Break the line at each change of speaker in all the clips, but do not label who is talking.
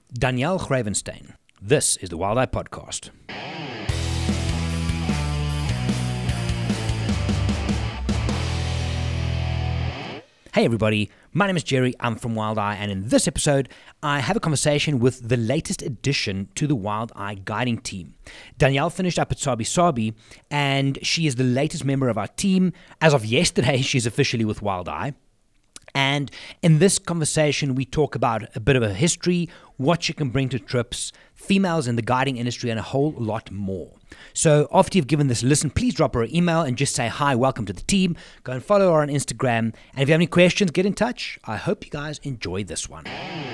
Danielle Gravenstein. This is the Wild Eye Podcast. Hey everybody, my name is Jerry, I'm from Wild Eye, and in this episode, I have a conversation with the latest addition to the Wild Eye guiding team. Danielle finished up at Sabi Sabi, and she is the latest member of our team. As of yesterday, she's officially with Wild Eye. And in this conversation, we talk about a bit of a history, what she can bring to trips, females in the guiding industry, and a whole lot more. So after you've given this a listen, please drop her an email and just say, hi, welcome to the team. Go and follow her on Instagram. And if you have any questions, get in touch. I hope you guys enjoy this one.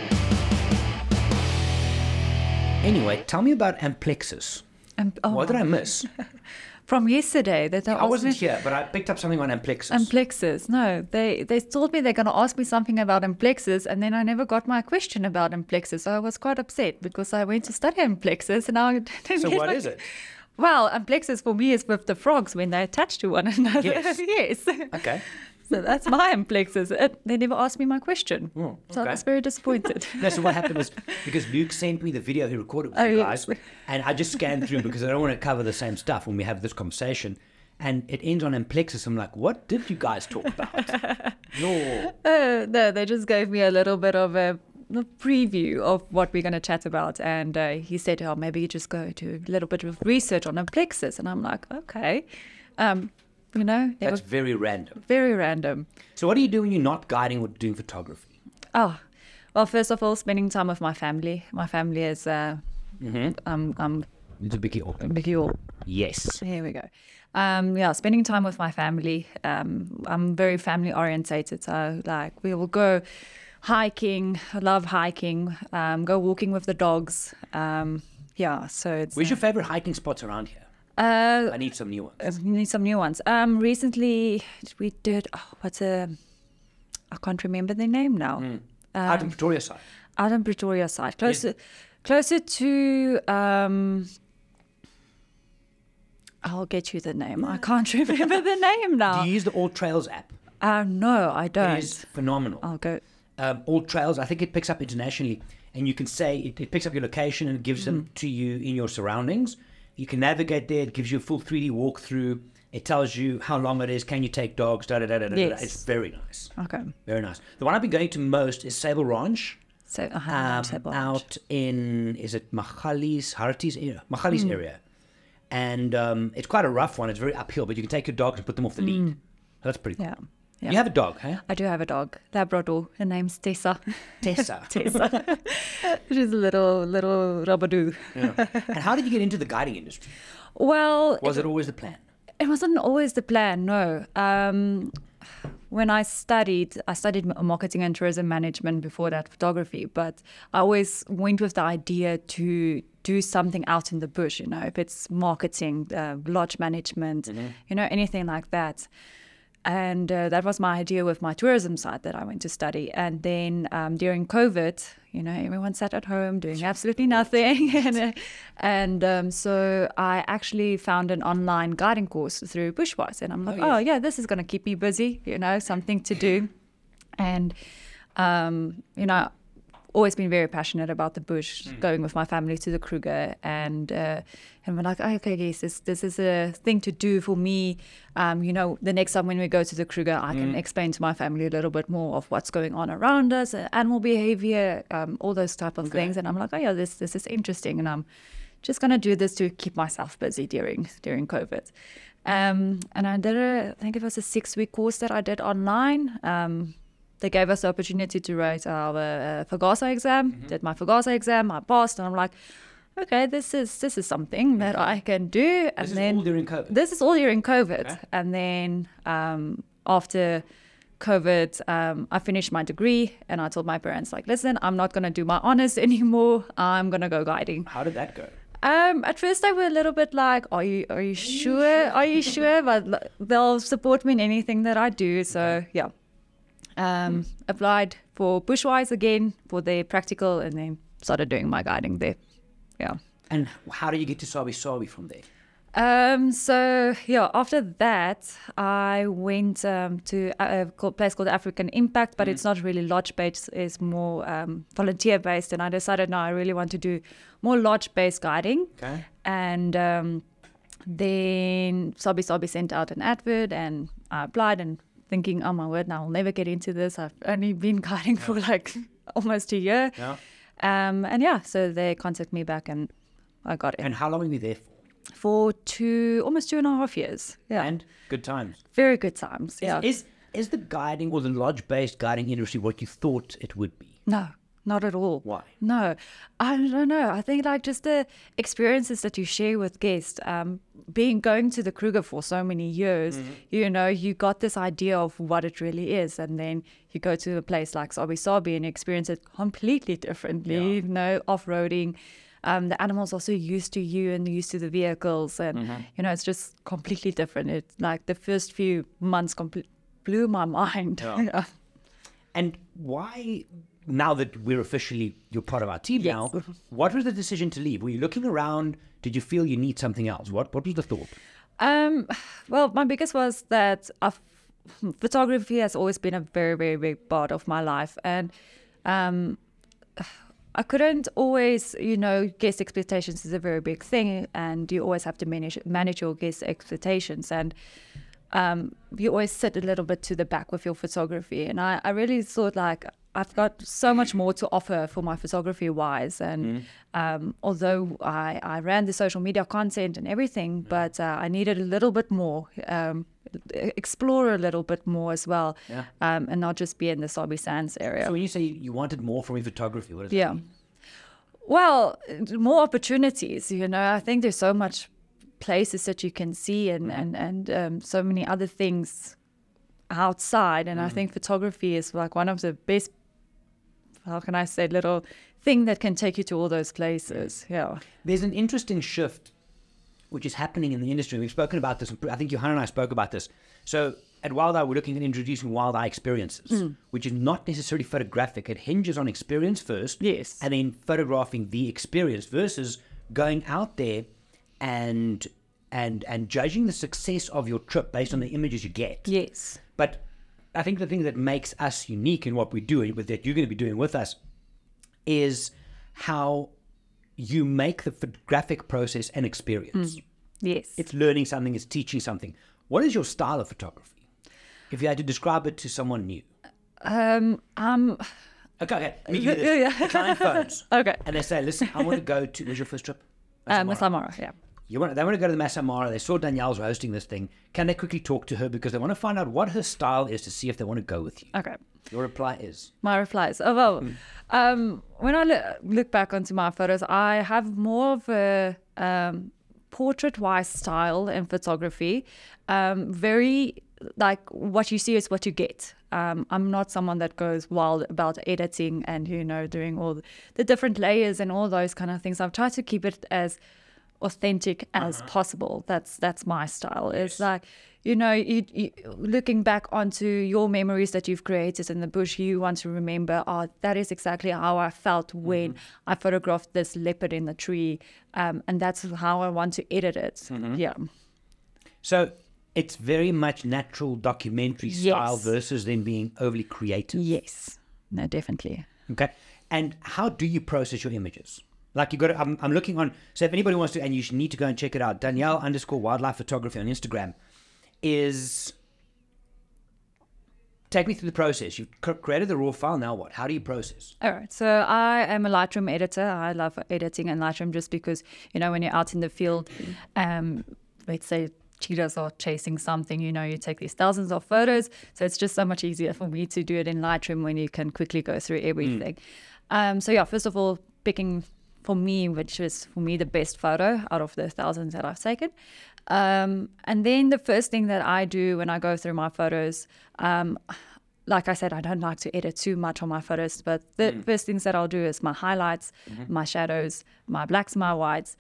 Anyway, tell me about Amplexus. What did I miss?
From yesterday that
I wasn't here, but I picked up something on Amplexus.
Amplexus. No, they told me they're going to ask me something about Amplexus, and then I never got my question about Amplexus. So I was quite upset because I went to study Amplexus, and now I didn't
So
get
what
my...
is it?
Well, Amplexus for me is with the frogs when they attach to one another.
Yes.
Yes.
Okay.
So that's my Amplexus. They never asked me my question.
Oh,
So I
okay.
was very disappointed.
No, so what happened was, because Luke sent me the video he recorded with you
yes.
guys, and I just scanned through because I don't want to cover the same stuff when we have this conversation. And it ends on Amplexus. I'm like, what did you guys talk about? No.
No, they just gave me a little bit of a preview of what we're going to chat about. And he said, oh, maybe you just go do a little bit of research on Amplexus. And I'm like, okay. You know, they
That's
were
very random.
very random.
So what do you do when you're not guiding or doing photography?
Oh, well, first of all, spending time with my family. My family is, I'm
Little Bicky Auckland.
Mickey All.
Yes.
Here we go. Spending time with my family. I'm very family orientated. So like we will go hiking. I love hiking. Go walking with the dogs. So it's
Where's your favorite hiking spots around here?
uh
I need some new ones.
we need some new ones. Recently we did I can't remember the name now.
Out in Pretoria side.
Out in Pretoria side. Closer to I'll get you the name. I can't remember the name now.
Do you use the All Trails app?
No, I don't.
It is phenomenal.
I'll go.
All Trails, I think it picks up internationally, and you can say it picks up your location and gives them to you in your surroundings. You can navigate there. It gives you a full 3D walkthrough. It tells you how long it is. Can you take dogs?
Yes.
It's very nice.
Okay.
Very nice. The one I've been going to most is Sable Ranch.
So
Out in, is it Magalies area. And it's quite a rough one. It's very uphill, but you can take your dogs and put them off the lead. That's pretty cool.
Yeah.
You have a dog, huh?
I do have a dog, Labrador. Her name's Tessa.
Tessa.
Tessa. She's a little rabadoo.
Yeah. And how did you get into the guiding industry?
Well,
Was it always the plan?
it wasn't always the plan, no. When I studied marketing and tourism management, before that photography, but I always went with the idea to do something out in the bush, you know, if it's marketing, lodge management, you know, anything like that. And that was my idea with my tourism side that I went to study. And then during COVID, you know, everyone sat at home doing absolutely nothing. So I actually found an online guiding course through Bushwise. And I'm like, oh yeah, this is going to keep me busy, you know, something to do. And, you know, always been very passionate about the bush, going with my family to the Kruger, and we're like, oh, okay, yes, this is a thing to do for me. You know, the next time when we go to the Kruger, I can explain to my family a little bit more of what's going on around us, animal behavior, all those type of things. And I'm like, oh yeah, this is interesting, and I'm just gonna do this to keep myself busy during COVID. And I did I think it was a 6-week course that I did online. They gave us the opportunity to write our FAGASA exam. Did my FAGASA exam, I passed, and I'm like, okay, this is something that I can do. And
This is all during COVID?
This is all during COVID.
Okay.
And then after COVID, I finished my degree, and I told my parents, like, listen, I'm not going to do my honors anymore. I'm going to go guiding.
How did that go?
At first they were a little bit like, are you sure? Are you sure? But they'll support me in anything that I do. So yeah. Applied for Bushwise again for the practical, and then started doing my guiding there. Yeah.
And how do you get to Sabi Sabi from there?
So yeah, after that, I went to a place called African Impact, but it's not really lodge-based, it's more volunteer-based. And I decided, no, I really want to do more lodge-based guiding.
Okay.
And then Sabi sent out an advert, and I applied, and thinking, oh my word, now I'll never get into this. I've only been guiding for like almost a year.
Yeah.
And yeah, so they contacted me back, and I got it.
And how long were you there for?
For almost 2.5 years. Yeah.
And good times.
Very good times. Yeah.
Is the guiding or the lodge-based guiding industry what you thought it would be?
No, not at all.
Why?
No, I don't know. I think like just the experiences that you share with guests, going to the Kruger for so many years, you got this idea of what it really is. And then you go to a place like Sabi and experience it completely differently, off-roading. The animals are so used to you and used to the vehicles, and it's just completely different. It's like the first few months blew my mind.
Yeah. And why, now that you're part of our team now, what was the decision to leave? Were you looking around? Did you feel you need something else? What was the thought?
Well, my biggest was that photography has always been a very, very big part of my life, and I couldn't always, guest expectations is a very big thing, and you always have to manage your guest expectations, and you always sit a little bit to the back with your photography. And I really thought like I've got so much more to offer for my photography wise, and although I ran the social media content and everything, but I needed a little bit more, explore a little bit more as well, and not just be in the Sabi Sands area.
So when you say you wanted more from your photography, what does that mean?
Well, more opportunities, I think there's so much places that you can see, and so many other things outside, and I think photography is like one of the best, how can I say, little thing that can take you to all those places. Yeah.
There's an interesting shift which is happening in the industry. We've spoken about this. I think Johanna and I spoke about this. So at Wild Eye, we're looking at introducing Wild Eye experiences, which is not necessarily photographic. It hinges on experience first,
yes,
and then photographing the experience versus going out there and judging the success of your trip based on the images you get.
Yes.
But I think the thing that makes us unique in what we do, and that you're going to be doing with us, is how you make the photographic process an experience.
Yes.
It's learning something, it's teaching something. What is your style of photography? If you had to describe it to someone new.
Okay.
Let me give you this. The client phones.
Okay.
And they say, listen, I want to go to, where's your first trip?
Masai Mara, yeah.
They want to go to the Masai Mara. They saw Danielle's hosting this thing. Can they quickly talk to her because they want to find out what her style is to see if they want to go with you?
Okay.
Your reply is?
My reply is, when I look back onto my photos, I have more of a portrait-wise style in photography. Very, like, what you see is what you get. I'm not someone that goes wild about editing and, doing all the different layers and all those kind of things. I've tried to keep it as authentic as possible. That's my style. It's like, you looking back onto your memories that you've created in the bush, you want to remember, that is exactly how I felt when I photographed this leopard in the tree, and that's how I want to edit it. Yeah.
So it's very much natural documentary style versus then being overly creative.
Yes. No, definitely.
Okay. And how do you process your images? Like you got to, I'm looking on, so if anybody wants to, and you need to go and check it out, Danielle_wildlife photography on Instagram take me through the process. You've created the raw file, now what? How do you process?
All right. So I am a Lightroom editor. I love editing in Lightroom just because, when you're out in the field, let's say cheetahs are chasing something, you take these thousands of photos. So it's just so much easier for me to do it in Lightroom when you can quickly go through everything. First of all, picking for me, which is for me the best photo out of the thousands that I've taken. And then the first thing that I do when I go through my photos, like I said, I don't like to edit too much on my photos, but the first things that I'll do is my highlights, my shadows, my blacks, my whites.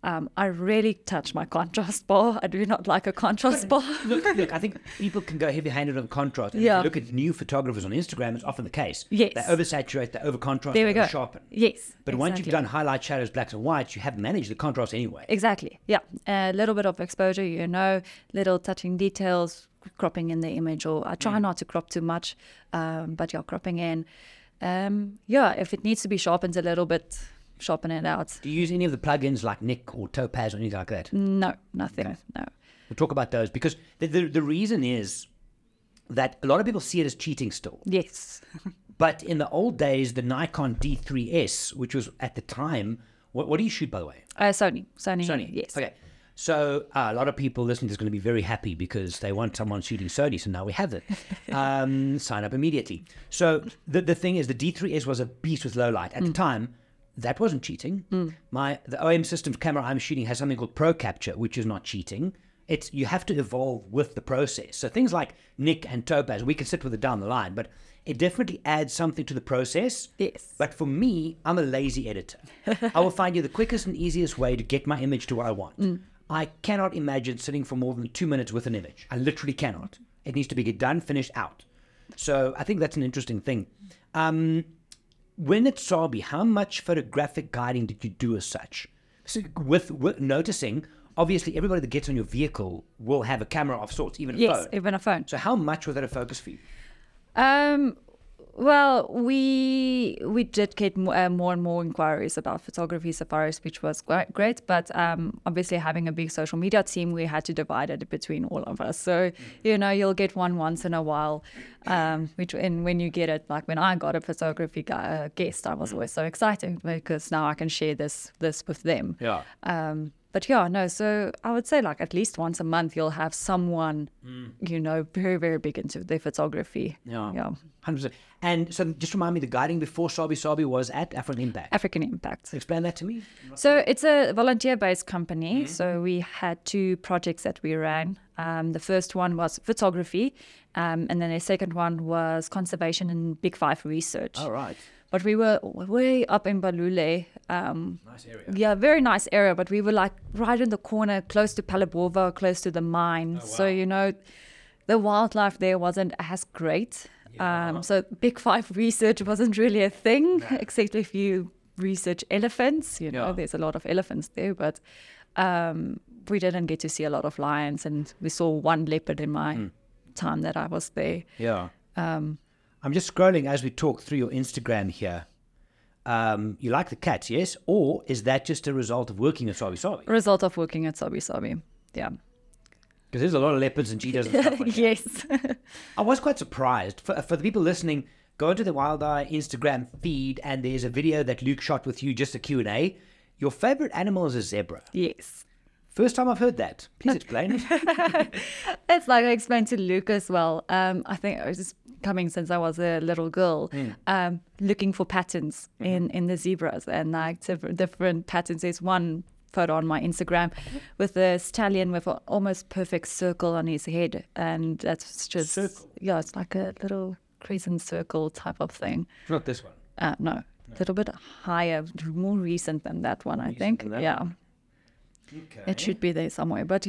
I rarely touch my contrast bar. I do not like a contrast bar.
Look, I think people can go heavy-handed on contrast. And
Yeah.
if you look at new photographers on Instagram, it's often the case.
Yes.
They oversaturate, they overcontrast,
There we
they
go.
oversharpen.
Yes.
But once you've
exactly.
done highlight, shadows, blacks and whites, you have managed the contrast anyway.
Exactly. Yeah. A little bit of exposure, little touching details, cropping in the image, or I try not to crop too much, but cropping in. If it needs to be sharpened a little bit, sharpen it out.
Do you use any of the plugins like Nik or Topaz or anything like that?
No, nothing.
Okay.
No.
We'll talk about those because the reason is that a lot of people see it as cheating still.
Yes.
But in the old days, the Nikon D3S, which was at the time, what do you shoot, by the way?
Sony. Yes.
Okay. So a lot of people listening to this are going to be very happy because they want someone shooting Sony. So now we have it. Sign up immediately. So the thing is, the D3S was a beast with low light. At the time, that wasn't cheating. The OM Systems camera I'm shooting has something called Pro Capture, which is not cheating. You have to evolve with the process. So things like Nik and Topaz, we can sit with it down the line, but it definitely adds something to the process.
Yes.
But for me, I'm a lazy editor. I will find you the quickest and easiest way to get my image to what I want. I cannot imagine sitting for more than 2 minutes with an image. I literally cannot. It needs to be done, finished, out. So I think that's an interesting thing. When at Sabi, how much photographic guiding did you do as such? So with noticing, obviously everybody that gets on your vehicle will have a camera of sorts, even a
Yes,
phone.
even a phone.
So how much was that a focus for you?
Well, we did get more and more inquiries about photography safaris, which was great. But obviously, having a big social media team, we had to divide it between all of us. So you'll get one once in a while. When you get it, like when I got a photography guest, I was always so excited because now I can share this with them.
Yeah.
So I would say like at least once a month you'll have someone, very, very big into their photography.
Yeah. 100%. And so just remind me, the guiding before Sabi was at African Impact.
African Impact.
Explain that to me.
So it's a volunteer-based company. So we had 2 projects that we ran. The first one was photography, and then the second one was conservation and Big Five research.
All right.
But we were way up in Balule.
Nice area.
Yeah, very nice area. But we were like right in the corner, close to Palabova, close to the mine.
wow.
So, the wildlife there wasn't as great. So Big Five research wasn't really a thing, except if you research elephants. There's a lot of elephants there. But we didn't get to see a lot of lions. And we saw one leopard in my time that I was there.
Yeah. I'm just scrolling as we talk through your Instagram here. You like the cats, yes? Or is that just a result of working at Sabi?
Result of working at Sabi. Yeah.
Because there's a lot of leopards and cheetahs and stuff like that.
Yes.
I was quite surprised. For the people listening, go into the Wild Eye Instagram feed and there's a video that Luke shot with you, just a Q&A. Your favorite animal is a zebra.
Yes.
First time I've heard that. Please explain.
It's like I explained to Luke as well. I think I was just coming since I was a little girl, looking for patterns in the zebras and like different patterns. There's one photo on my Instagram with a stallion with an almost perfect circle on his head. And that's just,
Circle?
Yeah, it's like a little crescent circle type of thing.
Not this one.
No, a little bit higher, more recent than that one, I think.
than that
Yeah.
one? Okay.
It should be there somewhere. But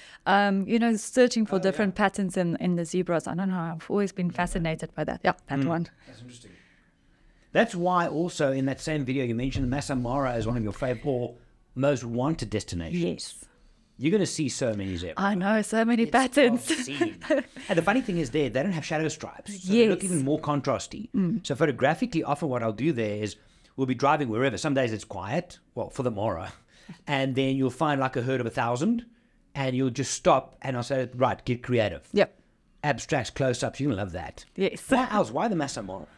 searching for different patterns in the zebras. I don't know. I've always been fascinated by that. Yeah, that one.
That's interesting. That's why also in that same video you mentioned Masai Mara as one of your favorite or most wanted destinations.
Yes.
You're going to see so many zebras.
I know, so many patterns.
Obscene. And the funny thing is they don't have shadow stripes. So they look
Yes.
even more contrasty. So photographically, often what I'll do there is we'll be driving wherever. Some days it's quiet, well, for the Mara. And then you'll find like a herd of 1,000 and you'll just stop and I'll say, right, get creative.
Yep.
Abstracts, close-ups, you're going to love that.
Yes.
Why else? Why the Masai Mara?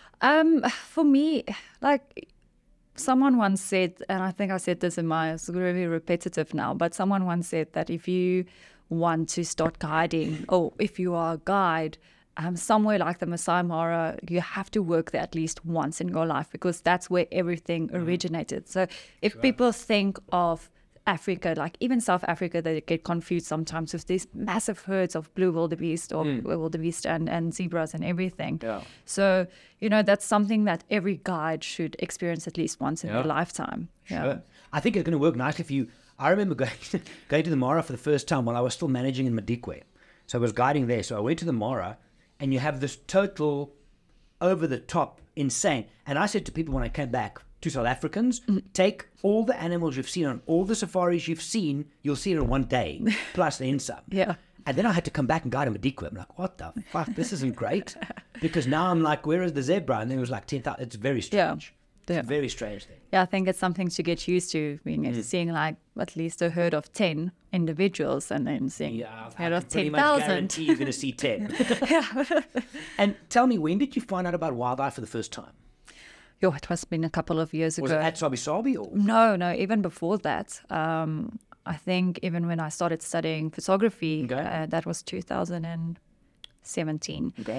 For me, like someone once said, and I think I said this it's really repetitive now, but someone once said that if you want to start guiding, or if you are a guide, somewhere like the Masai Mara, you have to work there at least once in your life because that's where everything originated. So if people think of Africa, like even South Africa, they get confused sometimes with these massive herds of blue wildebeest or wildebeest and zebras and everything.
Yeah.
So, that's something that every guide should experience at least once in their lifetime.
Sure. I think it's going to work nicely for you. I remember going to the Mara for the first time while I was still managing in Madikwe. So I was guiding there. So I went to the Mara, and you have this total over the top insane. And I said to people when I came back, to South Africans, take all the animals you've seen on all the safaris you've seen, you'll see it in one day, plus then some.
Yeah.
And then I had to come back and guide him a Madikwe. I'm like, what the fuck? This isn't great. Because now I'm like, where is the zebra? And then it was like 10,000. It's very strange.
Yeah.
It's a very strange thing.
Yeah, I think it's something to get used to, being seeing like at least a herd of 10 individuals and then seeing a herd of 10,000.
You're going to see 10. And tell me, when did you find out about wildlife for the first time?
It must have been a couple of years ago.
Was it at Sabi Sabi? Or?
No, even before that. I think even when I started studying photography, that was 2017.
Okay.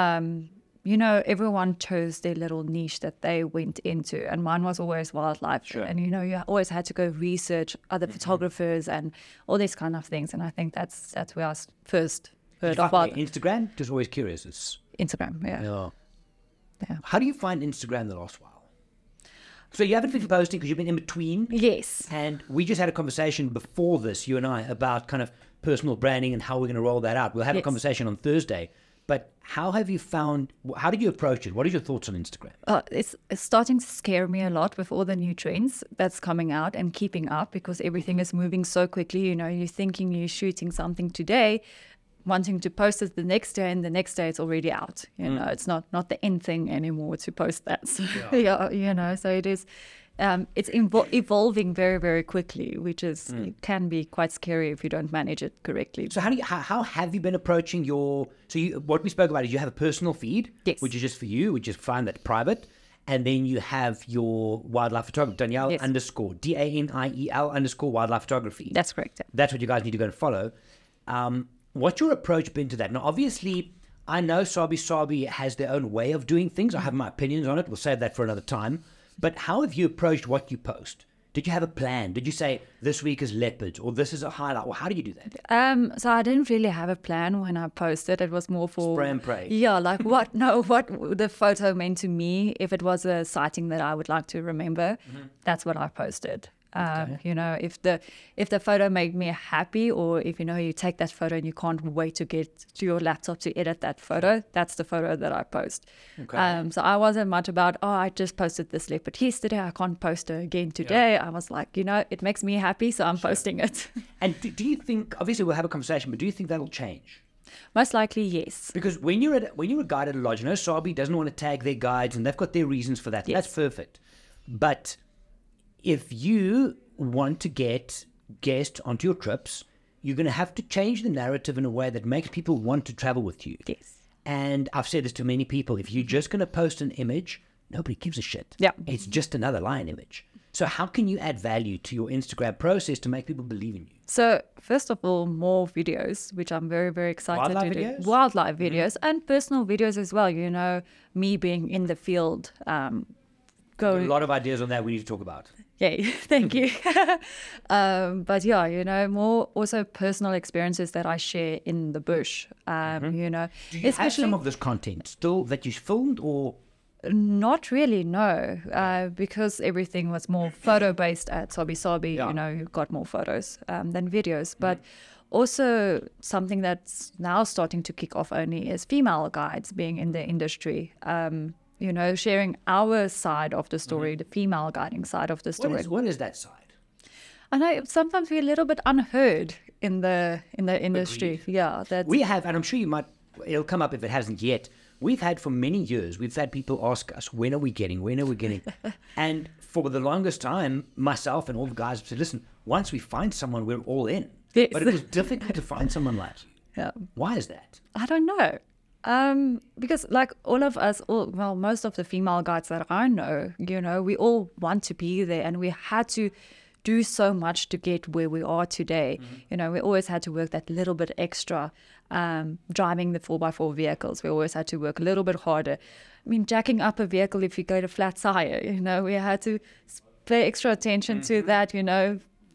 Everyone chose their little niche that they went into, and mine was always wildlife.
Sure.
And, you always had to go research other photographers and all these kind of things. And I think that's where I first heard of
Instagram? Just always curious. It's
Instagram, yeah.
How do you find Instagram the last while? So you haven't been posting because you've been in between.
Yes.
And we just had a conversation before this, you and I, about kind of personal branding and how we're going to roll that out. We'll have a conversation on Thursday. But how did you approach it? What are your thoughts on Instagram?
It's starting to scare me a lot with all the new trends that's coming out and keeping up, because everything is moving so quickly. You're thinking you're shooting something today, wanting to post it the next day, and the next day it's already out. It's not the end thing anymore to post that. So, so it is. It's evolving very, very quickly, which is it can be quite scary if you don't manage it correctly.
So how have you been approaching what we spoke about is you have a personal feed,
yes,
which is just for you, which is fine, that's private. And then you have your wildlife photography, Danielle _ Daniel_ wildlife photography.
That's correct.
That's what you guys need to go and follow. What's your approach been to that? Now, obviously, I know Sabi Sabi has their own way of doing things. I have my opinions on it. We'll save that for another time. But how have you approached what you post? Did you have a plan? Did you say this week is leopards or this is a highlight? Or how did you do that?
So I didn't really have a plan when I posted. It was more for
spray and pray.
Yeah, like what the photo meant to me. If it was a sighting that I would like to remember, that's what I posted. If the photo made me happy, or if you take that photo and you can't wait to get to your laptop to edit that photo, that's the photo that I post. Okay. So I wasn't much about, I just posted this leopard yesterday, I can't post it again today. Yeah. I was like, it makes me happy, so I'm posting it.
And do you think, obviously we'll have a conversation, but do you think that'll change?
Most likely, yes.
Because when you're a guide at a lodge, Sabi doesn't want to tag their guides, and they've got their reasons for that. Yes. That's perfect. But if you want to get guests onto your trips, you're going to have to change the narrative in a way that makes people want to travel with you.
Yes.
And I've said this to many people. If you're just going to post an image, nobody gives a shit.
Yeah.
It's just another lion image. So how can you add value to your Instagram process to make people believe in you?
So first of all, more videos, which I'm very, very excited to do. Wildlife videos and personal videos as well. Me being in the field,
a lot of ideas on that we need to talk about.
Yay, thank you. But more also personal experiences that I share in the bush.
Do you have some of this content still that you filmed, or?
Not really, no. Because everything was more photo-based at Sabi Sabi, you got more photos than videos. But also something that's now starting to kick off only is female guides being in the industry. Sharing our side of the story, the female guiding side of the story.
What is that side?
I know sometimes we're a little bit unheard in the industry.
Agreed.
Yeah,
we have, and I'm sure it'll come up if it hasn't yet. We've had for many years, we've had people ask us, when are we getting? And for the longest time, myself and all the guys have said, listen, once we find someone, we're all in.
Yes.
But it was difficult to find someone like you.
Yeah.
Why is that?
I don't know. Because like all of us, most of the female guides that I know, we all want to be there, and we had to do so much to get where we are today. We always had to work that little bit extra, driving the 4x4 vehicles. We always had to work a little bit harder. I mean, jacking up a vehicle if you go to flat tire, we had to pay extra attention to that,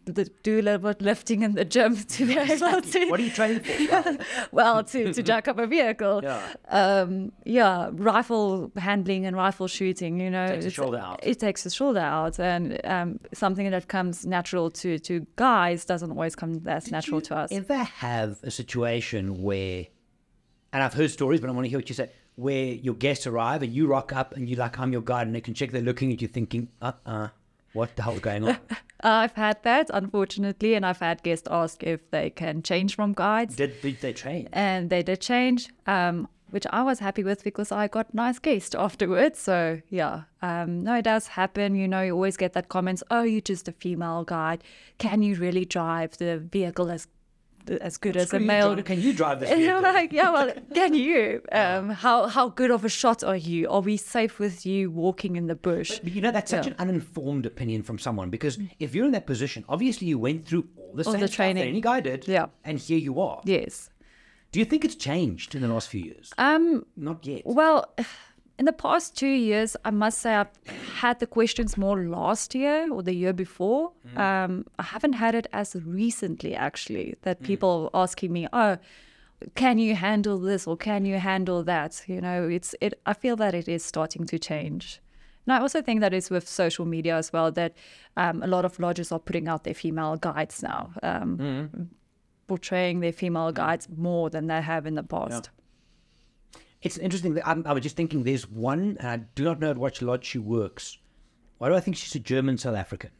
do a little bit lifting in the gym to be able to.
What are you training for?
Well, to jack up a vehicle.
Yeah.
Rifle handling and rifle shooting,
Takes the shoulder out.
It takes the shoulder out, and something that comes natural to guys doesn't always come as natural to us.
Ever have a situation where, and I've heard stories, but I want to hear what you say, where your guests arrive and you rock up and you're like, I'm your guide, and they can check, they're looking at you thinking, what the hell's going on?
I've had that, unfortunately, and I've had guests ask if they can change from guides.
Did they change?
And they did change, which I was happy with because I got nice guests afterwards. So, yeah, no, it does happen. You always get that comments, oh, you're just a female guide. Can you really drive the vehicle as good as a male?
Can you drive this vehicle?
And I'm like, yeah, well, can you? How good of a shot are you? Are we safe with you walking in the bush?
But that's such an uninformed opinion from someone, because if you're in that position, obviously you went through all the same stuff
training
that any guy did,
Yeah.
and here you are.
Yes.
Do you think it's changed in the last few years? Not yet.
Well, in the past 2 years, I must say I've had the questions more last year or the year before. I haven't had it as recently, actually, that people asking me, oh, can you handle this or can you handle that? I feel that it is starting to change. And I also think that it's with social media as well, that a lot of lodges are putting out their female guides now, portraying their female guides more than they have in the past.
Yeah. It's interesting that I was just thinking there's one, and I do not know at which lodge she works. Why do I think she's a German South African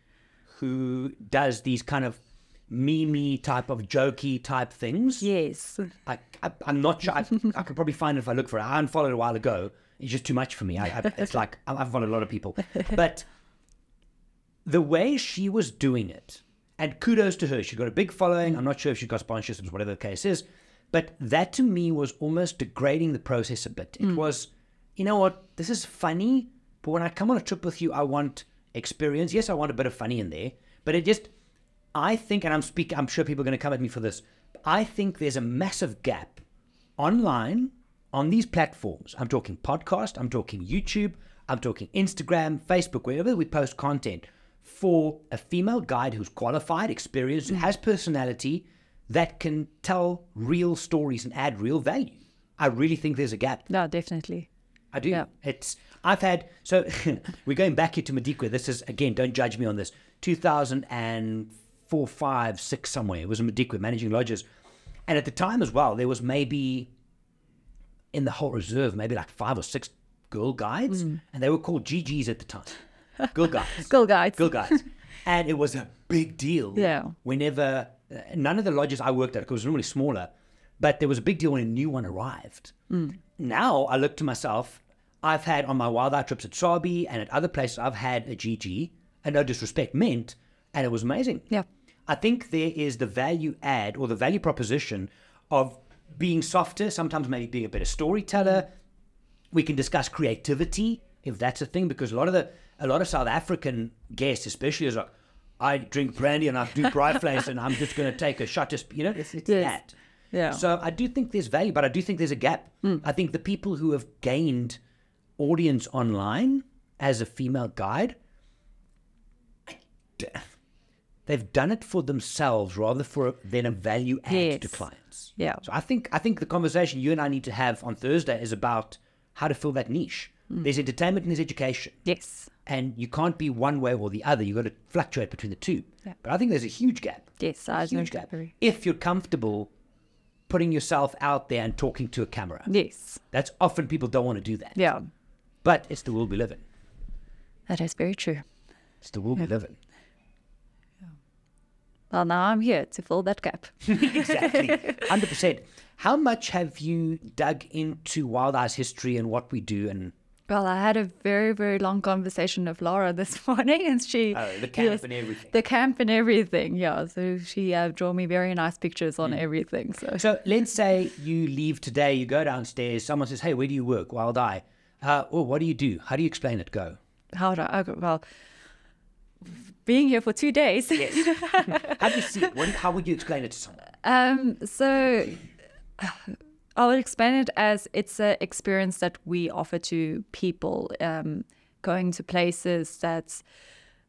who does these kind of meme type of jokey type things?
Yes.
I'm not sure. I could probably find it if I look for it. I unfollowed it a while ago. It's just too much for me. It's like I've followed a lot of people. But the way she was doing it, and kudos to her, she got a big following. I'm not sure if she got sponsorships, whatever the case is. But that to me was almost degrading the process a bit. It was, you know what, this is funny, but when I come on a trip with you, I want experience. Yes, I want a bit of funny in there, but I think, and I'm sure people are going to come at me for this, I think there's a massive gap online on these platforms. I'm talking podcast, I'm talking YouTube, I'm talking Instagram, Facebook, wherever we post content, for a female guide who's qualified, experienced, has personality, that can tell real stories and add real value. I really think there's a gap.
No, definitely.
I do.
Yeah.
So we're going back here to Madikwe. This is, again, don't judge me on this, 2004, 5, 6 somewhere. It was in Madikwe, managing lodges. And at the time as well, there was maybe, in the whole reserve, maybe like 5 or 6 girl guides. And they were called GGs at the time. Girl guides.
Girl guides.
Girl guides. And it was a big deal.
Yeah.
Whenever, none of the lodges I worked at, because it was normally smaller, but there was a big deal when a new one arrived. Now I look to myself, I've had on my wild eye trips at Sabi and at other places, I've had a GG, and no disrespect meant, and it was amazing.
Yeah.
I think there is the value add or the value proposition of being softer, sometimes maybe being a better storyteller. We can discuss creativity, if that's a thing, because a lot of South African guests, especially, is like, I drink brandy and I do dry flames and I'm just going to take a shot. It's yes. That.
Yeah.
So I do think there's value, but I do think there's a gap. I think the people who have gained audience online as a female guide, they've done it for themselves rather than a value add to clients.
Yeah.
So I think the conversation you and I need to have on Thursday is about how to fill that niche. There's entertainment and there's education.
Yes.
And you can't be one way or the other. You've got to fluctuate between the two.
Yeah.
But I think there's a huge gap.
Yes,
A huge gap. If you're comfortable putting yourself out there and talking to a camera.
Yes.
That's often people don't want to do that.
Yeah.
But it's the world we live in.
That is very true.
It's the world we live in.
Well, now I'm here to fill that gap.
Exactly. 100%. How much have you dug into Wild Eyes history and what we do? And
Well, I had a very, very long conversation with Laura this morning, and she...
the camp and everything.
The camp and everything, yeah. So she drew me very nice pictures on everything.
So let's say you leave today, you go downstairs, someone says, hey, where do you work? Wild Eye. What do you do? How do you explain it? Go.
Well, being here for 2 days.
Yes. How do you see it? How would you explain it to someone?
So I would explain it as it's an experience that we offer to people, going to places that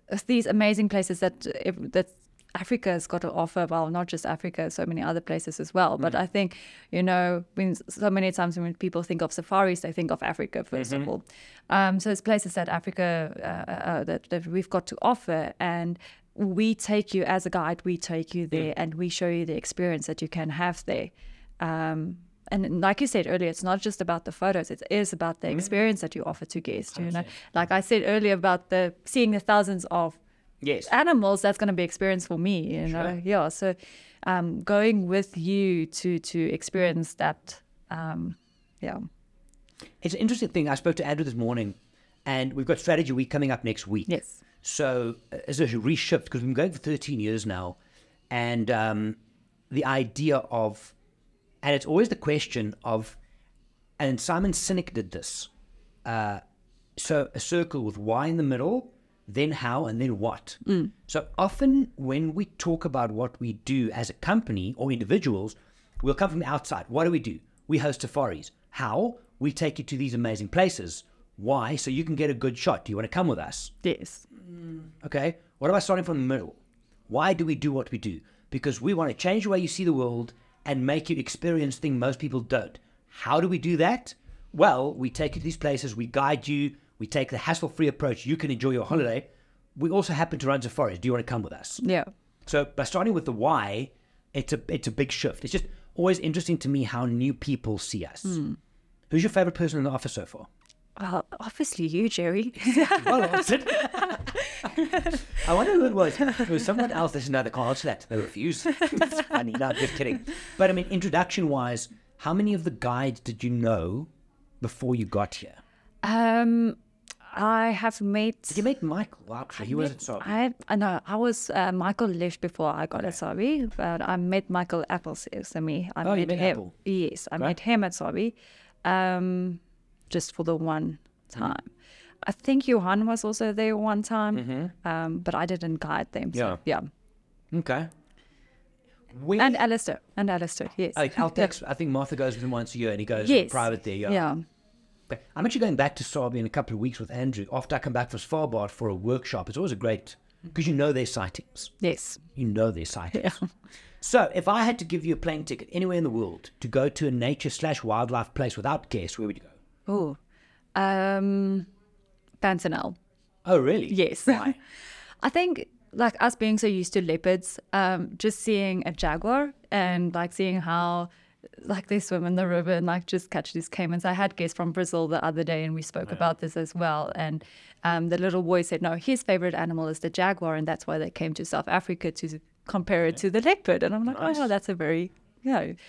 these amazing places that Africa has got to offer. Well, not just Africa, so many other places as well. But I think, when so many times when people think of safaris, they think of Africa first of all. So it's places that Africa that we've got to offer, and we take you as a guide. We take you there, and we show you the experience that you can have there. And like you said earlier, it's not just about the photos. It is about the experience that you offer to guests. Like I said earlier about seeing the thousands of animals, that's going to be experience for me.
Sure.
Yeah. So going with you to experience that. Yeah.
It's an interesting thing. I spoke to Andrew this morning, and we've got Strategy Week coming up next week.
Yes.
So as a reshift, because we've been going for 13 years now, and the idea of, and it's always the question of, and Simon Sinek did this. So a circle with why in the middle, then how, and then what. So often when we talk about what we do as a company or individuals, we'll come from the outside. What do? We host safaris. How? We take you to these amazing places. Why? So you can get a good shot. Do you want to come with us?
Yes.
Okay. What about starting from the middle? Why do we do what we do? Because we want to change the way you see the world and make you experience things most people don't. How do we do that? Well, we take you to these places, we guide you, we take the hassle-free approach. You can enjoy your holiday. We also happen to run safaris. Do you want to come with us?
Yeah.
So by starting with the why, it's a big shift. It's just always interesting to me how new people see us. Who's your favorite person in the office so far?
Well, obviously you, Jerry.
Well answered. I wonder who it was. It was someone else that said, no, they can't answer that. They refuse. It's funny. No, I'm just kidding. But I mean, introduction-wise, how many of the guides did you know before you got here?
I have met...
Did you meet Michael? Actually, he was at Sabi.
I was... Michael left before I got at Sabi, but I met Michael Apples.
You met
him.
Apple?
Yes, I met him at Sabi. Just for the one time. I think Johan was also there one time, but I didn't guide them. So, yeah.
Okay.
And Alistair, yes.
Altex, I think Martha goes with him once a year and he goes private there.
Yeah.
Okay. I'm actually going back to Sabi in a couple of weeks with Andrew after I come back from Svalbard for a workshop. It's always a great, because you know their sightings.
Yes.
You know their sightings. Yeah. So if I had to give you a plane ticket anywhere in the world to go to a nature/wildlife place without guests, where would you go?
Oh, Pantanal.
Oh, really?
Yes.
Why?
I think, like us being so used to leopards, just seeing a jaguar and like seeing how like they swim in the river and like just catch these caimans. I had guests from Brazil the other day and we spoke about this as well. And the little boy said, no, his favorite animal is the jaguar, and that's why they came to South Africa to compare it to the leopard. And I'm like, oh, that's a very, and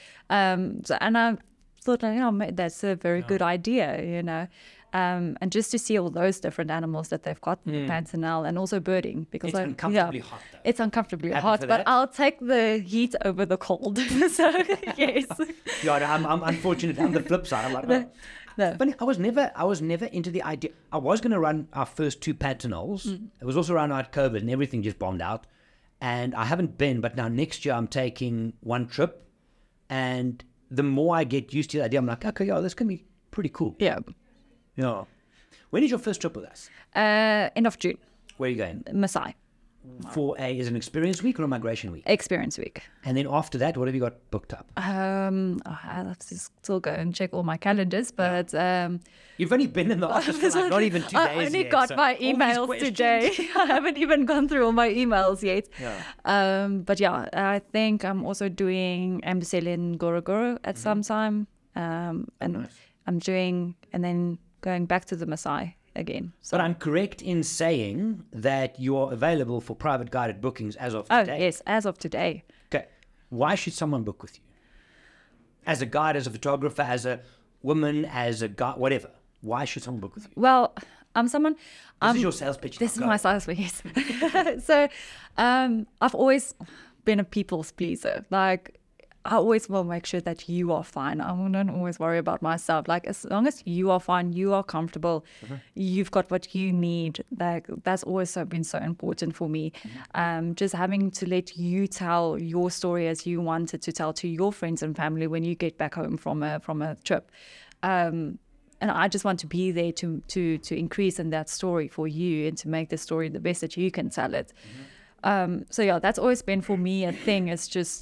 I thought, that's a very good idea, and just to see all those different animals that they've got in the Pantanal, and also birding, because
it's uncomfortably hot though.
It's uncomfortably
Happy
hot,
for
but
that?
I'll take the heat over the cold. So yes.
Yeah, I'm unfortunate. I'm the flip side. I'm like, oh.
No.
But I was never into the idea. I was going to run our first 2 Pantanals. It was also around COVID and everything just bombed out. And I haven't been, but now next year I'm taking one trip. And the more I get used to the idea, I'm like, okay, this can be pretty cool.
Yeah.
Yeah. When is your first trip with us?
End of June.
Where are you going?
Maasai.
Is it an experience week or a migration week?
Experience week.
And then after that, what have you got booked up?
I have to still go and check all my calendars, but
You've only been in the office for like not even 2 days
I only
yet,
got
so
my
all these
emails
questions.
today. I haven't even gone through all my emails yet.
Yeah.
But yeah, I think I'm also doing Amboseli and Ngorongoro at some time. And
nice.
I'm doing, and then going back to the Maasai again. So.
But I'm correct in saying that you are available for private guided bookings as of today.
Oh, yes, as of today.
Okay. Why should someone book with you? As a guide, as a photographer, as a woman, as a guy, whatever. Why should someone book with you?
Well, I'm someone...
This is your sales pitch.
This is
Go.
my sales pitch, yes. So I've always been a people's pleaser. Like, I always will make sure that you are fine. I don't always worry about myself. Like, as long as you are fine, you are comfortable, you've got what you need. Like, that's always been so important for me. Just having to let you tell your story as you wanted to tell to your friends and family when you get back home from a trip. I just want to be there to increase in that story for you and to make the story the best that you can tell it. So yeah, that's always been for me a thing. It's just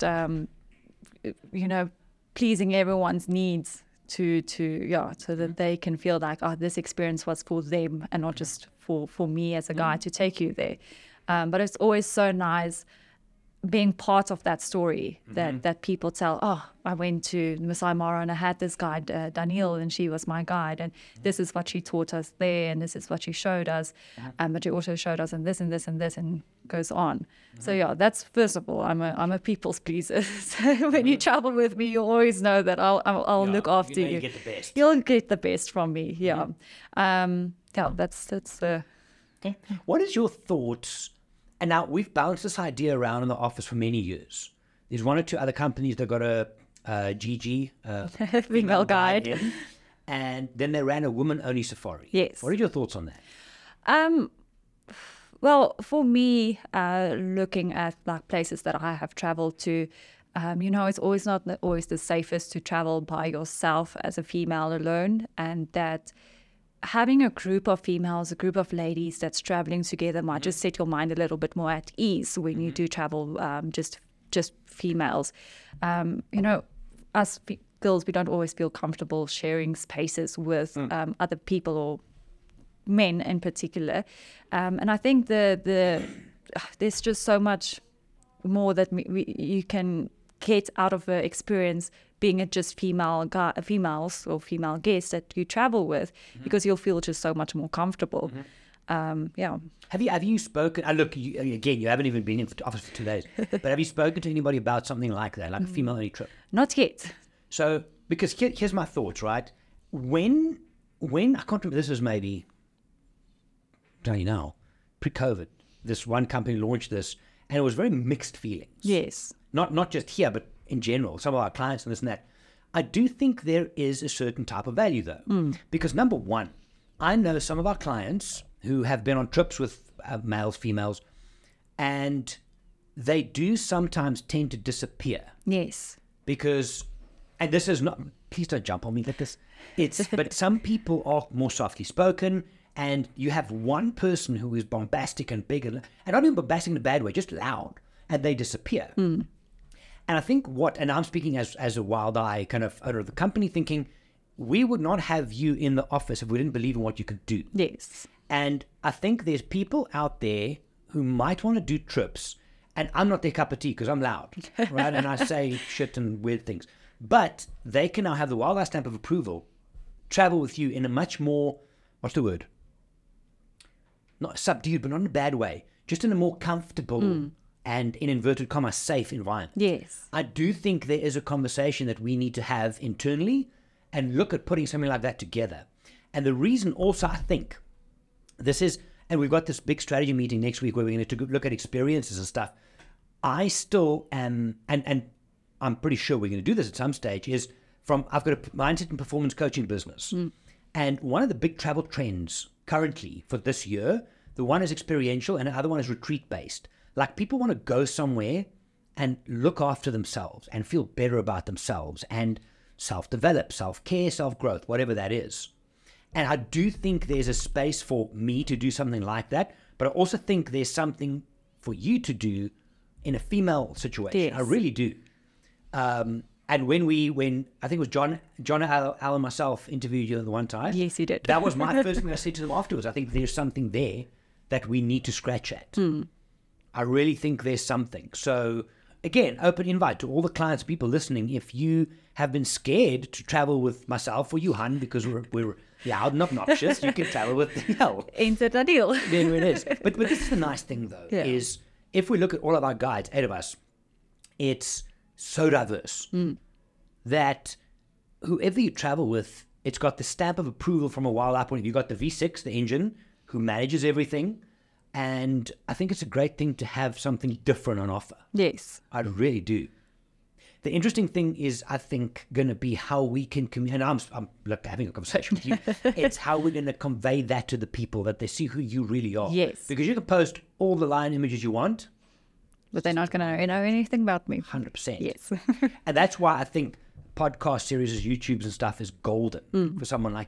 pleasing everyone's needs so that they can feel like, oh, this experience was for them and not just for me as a guide to take you there. But it's always so nice being part of that story that people tell, oh, I went to Masai Mara and I had this guide, Danielle, and she was my guide, and this is what she taught us there, and this is what she showed us, but she also showed us and this and this and this, and goes on. So yeah, that's, first of all, I'm a people's pleaser. So when you travel with me, you always know that I'll look after you.
You get the best.
You'll get the best from me. Yeah. That's the.
Okay. What is your thoughts? And now we've bounced this idea around in the office for many years. There's one or two other companies that got a GG,
female guide,
in, and then they ran a woman-only safari.
Yes.
What are your thoughts on that?
Well, for me, looking at like places that I have traveled to, it's always not always the safest to travel by yourself as a female alone, and that having a group of females, a group of ladies that's traveling together might just set your mind a little bit more at ease when you do travel just females. Us girls, we don't always feel comfortable sharing spaces with other people or men in particular. And I think there's just so much more that you can get out of the experience being it just females or female guests that you travel with, because you'll feel just so much more comfortable. Yeah.
Have you spoken? Look, you haven't even been in the office for 2 days, but have you spoken to anybody about something like that, like a female-only trip?
Not yet.
So, because here's my thoughts, right? When I can't remember, this was maybe, don't you know, pre-COVID, this one company launched this, and it was very mixed feelings.
Yes.
Not just here, but in general, some of our clients and this and that. I do think there is a certain type of value, though. Because number one, I know some of our clients who have been on trips with males, females, and they do sometimes tend to disappear.
Yes.
Because, and this is not, please don't jump on me like this. But some people are more softly spoken, and you have one person who is bombastic and big, and not even bombastic in a bad way, just loud, and they disappear. And I think and I'm speaking as a wild eye kind of owner of the company, thinking, we would not have you in the office if we didn't believe in what you could do.
Yes.
And I think there's people out there who might want to do trips, and I'm not their cup of tea because I'm loud, right? And I say shit and weird things. But they can now have the wildlife stamp of approval, travel with you in a much more, what's the word? Not subdued, but not in a bad way. Just in a more comfortable and, in inverted commas, safe environment.
Yes.
I do think there is a conversation that we need to have internally and look at putting something like that together. And the reason also, I think, this is, and we've got this big strategy meeting next week where we're going to look at experiences and stuff. I still am, and I'm pretty sure we're going to do this at some stage, I've got a mindset and performance coaching business. And one of the big travel trends currently for this year, the one is experiential and the other one is retreat-based. Like, people want to go somewhere and look after themselves and feel better about themselves and self-develop, self-care, self-growth, whatever that is. And I do think there's a space for me to do something like that, but I also think there's something for you to do in a female situation.
Yes.
I really do. And when I think it was John Al and myself interviewed you the one time.
Yes, you did.
That was my first thing I said to them afterwards. I think there's something there that we need to scratch at. I really think there's something. So again, open invite to all the clients, people listening. If you have been scared to travel with myself or Johan because we're loud and obnoxious, you can travel with
Enter the deal.
Then it is. But this is the nice thing though, is if we look at all of our guides, 8 of us, it's so diverse that whoever you travel with, it's got the stamp of approval from a wildlife point of view. You've got the V6, the engine, who manages everything. And I think it's a great thing to have something different on offer.
Yes.
I really do. The interesting thing is, I think, going to be how we can communicate. And I'm having a conversation with you. It's how we're going to convey that to the people, that they see who you really are.
Yes.
Because you can post all the lion images you want,
but they're not going to know anything about me.
100%.
Yes.
And that's why I think podcast series, YouTubes and stuff is golden for someone like you.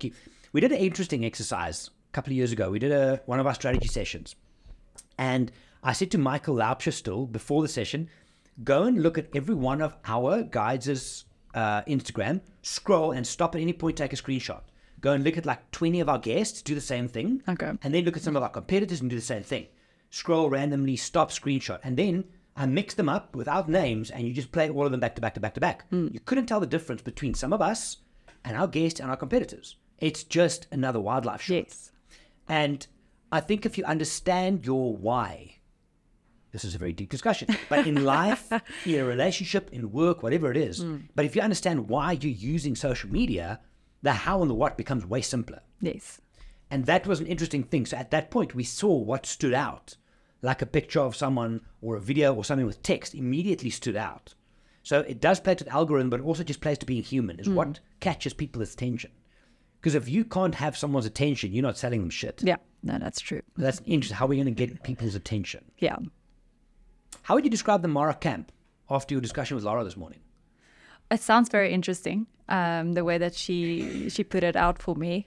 We did an interesting exercise a couple of years ago. We did one of our strategy sessions. And I said to Michael Laupscher still before the session, go and look at every one of our guides' Instagram, scroll and stop at any point, take a screenshot. Go and look at like 20 of our guests, do the same thing.
Okay.
And then look at some of our competitors and do the same thing. Scroll randomly, stop, screenshot. And then I mix them up without names and you just play all of them back to back to back to back. You couldn't tell the difference between some of us and our guests and our competitors. It's just another wildlife shot.
Yes.
And I think if you understand your why, this is a very deep discussion, but in life, in a relationship, in work, whatever it is, but if you understand why you're using social media, the how and the what becomes way simpler.
Yes.
And that was an interesting thing. So at that point, we saw what stood out, like a picture of someone or a video or something with text immediately stood out. So it does play to the algorithm, but it also just plays to being human, is what catches people's attention. Because if you can't have someone's attention, you're not selling them shit.
Yeah. No, that's true.
That's interesting. How are we going to get people's attention?
Yeah.
How would you describe the Mara camp after your discussion with Laura this morning?
It sounds very interesting. The way that she put it out for me.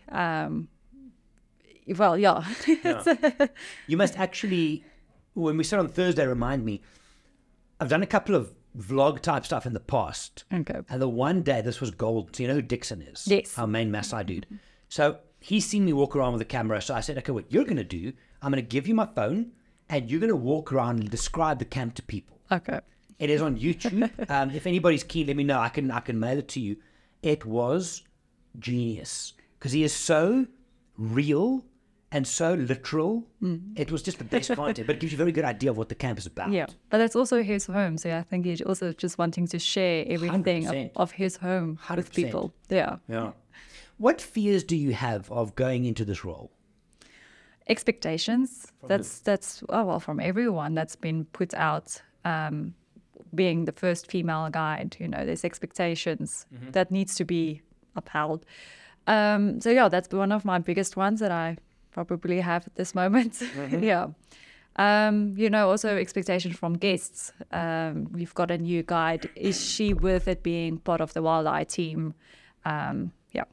Well, yeah.
You must actually, when we said on Thursday, remind me, I've done a couple of vlog type stuff in the past.
Okay.
And the one day, this was gold. So you know who Dixon is?
Yes.
Our main Maasai dude. So he's seen me walk around with a camera. So I said, okay, what you're going to do, I'm going to give you my phone and you're going to walk around and describe the camp to people.
Okay.
It is on YouTube. If anybody's keen, let me know. I can mail it to you. It was genius because he is so real and so literal. It was just the best content, but it gives you a very good idea of what the camp is about.
Yeah, but that's also his home. So I think he's also just wanting to share everything
100%.
of his home with
100%.
people. Yeah.
Yeah. What fears do you have of going into this role?
Expectations. That's from everyone that's been put out. Being the first female guide, there's expectations that needs to be upheld. So yeah, that's one of my biggest ones that I probably have at this moment. Yeah. Also expectations from guests. We've got a new guide. Is she worth it being part of the Wild Eye team? Yeah.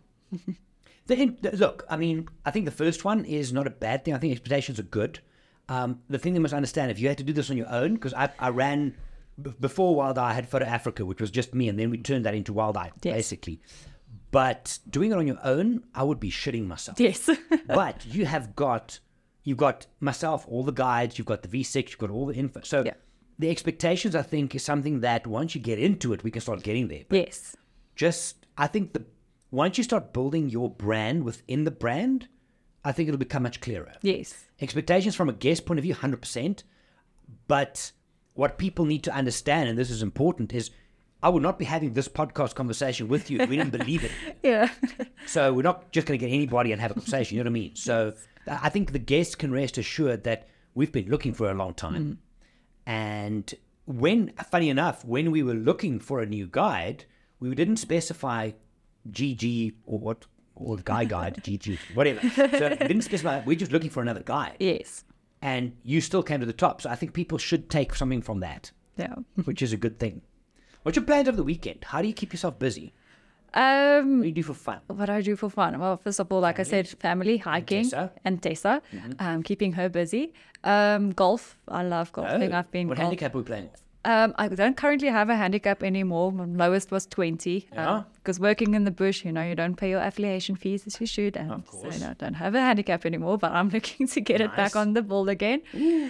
Look, I mean, I think the first one is not a bad thing. I think expectations are good. The thing you must understand, if you had to do this on your own, because I ran, before Wild Eye, I had Photo Africa, which was just me, and then we turned that into Wild Eye, basically. But doing it on your own, I would be shitting myself.
Yes.
But you've got myself, all the guides, you've got the V6, you've got all the info. So the expectations, I think, is something that once you get into it, we can start getting there. But
yes.
I think once you start building your brand within the brand, I think it'll become much clearer.
Yes.
Expectations from a guest point of view, 100%. But what people need to understand, and this is important, is I would not be having this podcast conversation with you if we didn't believe it.
Yeah.
So we're not just going to get anybody and have a conversation, you know what I mean? So I think the guests can rest assured that we've been looking for a long time. And funny enough, when we were looking for a new guide, we didn't specify GG or the guide, GG, whatever. So we didn't specify, we're just looking for another guide.
Yes.
And you still came to the top. So I think people should take something from that,
Yeah.
which is a good thing. What's your plans over the weekend? How do you keep yourself busy? What do you do for fun?
What I do for fun? Well, first of all, like I said, family, hiking, and Tessa, keeping her busy. Golf. I love golfing. I've been.
What handicap are we playing with?
I don't currently have a handicap anymore. My lowest was 20. Because working in the bush, you don't pay your affiliation fees as you should. And
Of course.
So I don't have a handicap anymore, but I'm looking to get it back on the ball again.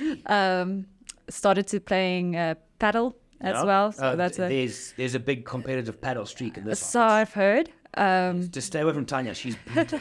Started to playing paddle as well. So
there's a big competitive paddle streak in this.
So I've heard.
Just stay away from Tanya. She's brutal.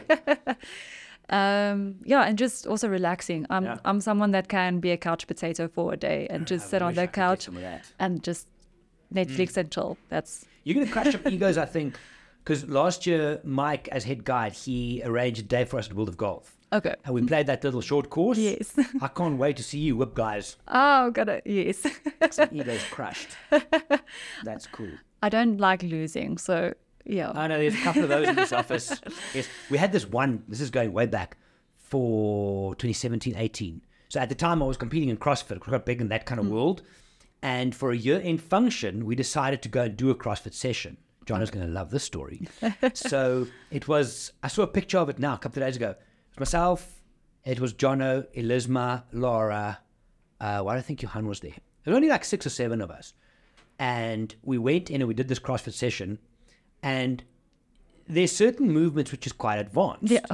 And just also relaxing. I'm someone that can be a couch potato for a day and just sit on the couch and just Netflix and chill.
You're going to crash up egos, I think, because last year Mike, as head guide, he arranged a day for us at World of Golf.
Okay.
And we played that little short course.
Yes.
I can't wait to see you whip guys.
Oh, got it. Yes.
Some egos crushed. That's cool.
I don't like losing, so yeah.
I know there's a couple of those in this office. Yes, we had this one. This is going way back for 2017-18. So at the time I was competing in CrossFit, quite big in that kind of world. And for a year-end function, we decided to go and do a CrossFit session. Jono's going to love this story. So it was, I saw a picture of it now a couple of days ago. It was myself, it was Jono, Elisma, Laura. Why do I think Johan was there? There were only like 6 or 7 of us. And we went in and we did this CrossFit session. And there's certain movements which is quite advanced.
Yeah.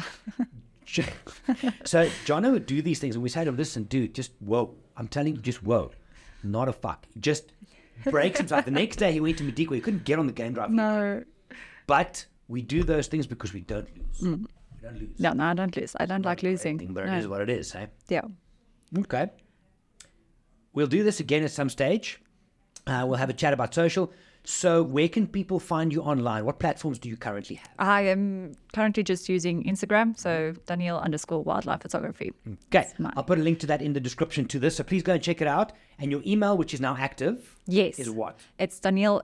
So Jono would do these things and we say to him, listen, dude, just whoa. I'm telling you, just whoa. Not a fuck. He just breaks himself. The next day he went to Madikwe. He couldn't get on the game drive.
No.
But we do those things because we don't lose. We don't lose.
No, I don't lose. I don't like losing.
But
No.
it is what it is, hey?
Yeah.
Okay. We'll do this again at some stage. We'll have a chat about social. So where can people find you online? What platforms do you currently have?
I am currently just using Instagram, so Danielle_wildlife photography.
Okay.
mine.
I'll put a link to that in the description to this. So please go and check it out. And your email, which is now active,
Yes.
is what?
It's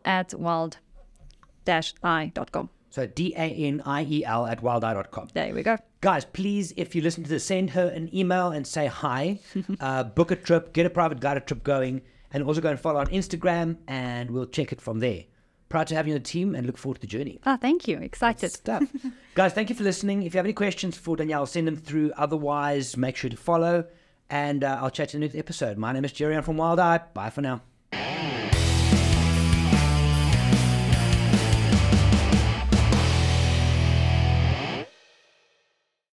Danielle@wild-i.com.
So DANIEL at wildeye.com.
There we go.
Guys, please, if you listen to this, send her an email and say hi. Book a trip, get a private guided trip going, and also go and follow on Instagram, and we'll check it from there. Proud to have you on the team and look forward to the journey.
Thank you. Excited.
Stuff. Guys, thank you for listening. If you have any questions for Danielle, send them through. Otherwise, make sure to follow, and I'll chat to you in the next episode. My name is Jerry. I'm from Wild Eye. Bye for now.